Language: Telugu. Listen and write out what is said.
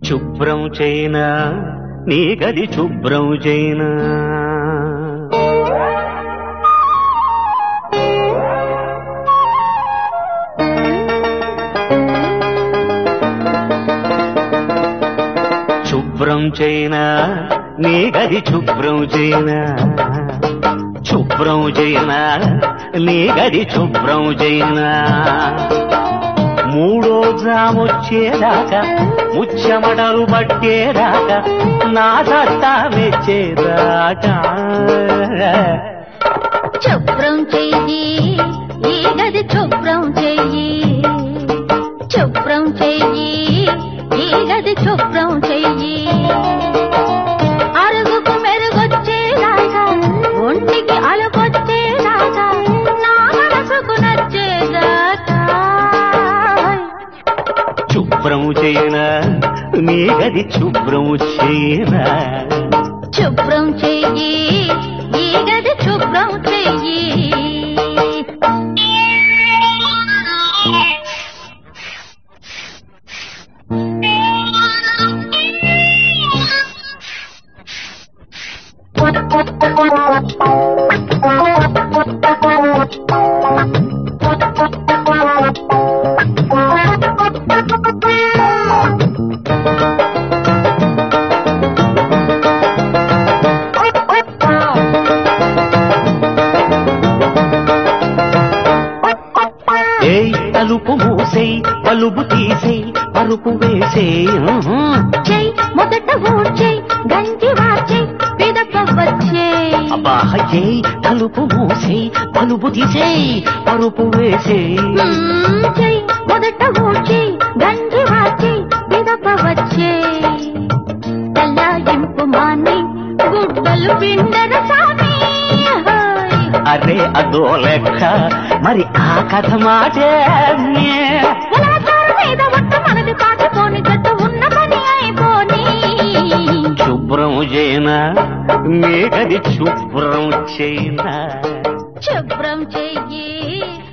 శుభ్రం చేయనా నీ గది శుభ్రం చేయనా శుభ్రం చేయనా నీ గది శుభ్రం చేయనా శుభ్రం చేయనా నీ గది శుభ్రం చేయనా మూడో జామొచ్చేదాకా ముచ్చమటలు పట్టేదాకా నా సత్తా మెచ్చేదాకా శుభ్రం చెయ్యి ఈ గది శుభ్రం చెయ్యి శుభ్రం చెయ్యి ఈ గది శుభ్రం చెయ్యి అరుగుకు మెరుగొచ్చేదాకా ఒంటికి అలుకొచ్చేదాకా నా మనసుకు నచ్చేదాకా శుభ్రం చేయనా నీ గది శుభ్రం చేయనా శుభ్రం చెయ్యి ఈ గది శుభ్రం చెయ్యి తలుపు మూసేయ్ పలుపు తీసేయ్ పరుపు వేసేయ్ చెయ్ మొదట ఊడ్చేయ్ గంజి వార్చేయ్ పిదప వచ్చేయ్ అబ్బా చెయ్ తలుపు మూసేయ్ పలుపు తీసేయ్ పరుపు వేసేయ్ చెయ్ మొదట ఊడ్చేయ్ గంజి వార్చేయ్ పిదప వచ్చేయ్ తెల్లాయింపు మాని గుడ్డలు పిండర సామి అరే అదో లెక్క మరి ఆ కథ మాటే మనది పాటిపోని గట్టు ఉన్న పని అయిపోని శుభ్రం చేయనా నీ గది శుభ్రం చేయనా శుభ్రం చెయ్యి